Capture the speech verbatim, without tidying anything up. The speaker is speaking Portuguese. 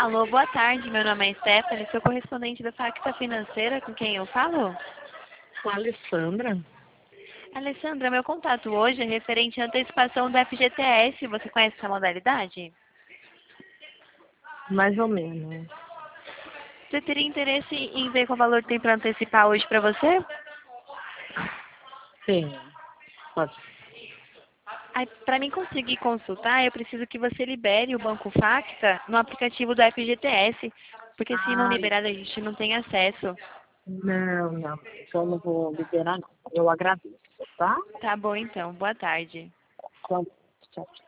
Alô, boa tarde. Meu nome é Stephanie, sou correspondente da Facta Financeira, com quem eu falo? Com a Alessandra? Alessandra, meu contato hoje é referente à antecipação do F G T S. Você conhece essa modalidade? Mais ou menos. Você teria interesse em ver qual valor tem para antecipar hoje para você? Sim. Pode. Para mim conseguir consultar, eu preciso que você libere o Banco Facta no aplicativo do F G T S, porque se não Ai, liberar, a gente não tem acesso. não, não. Então não vou liberar, não. Eu agradeço, tá? Tá bom, então. Boa tarde. Com- Tchau, tchau.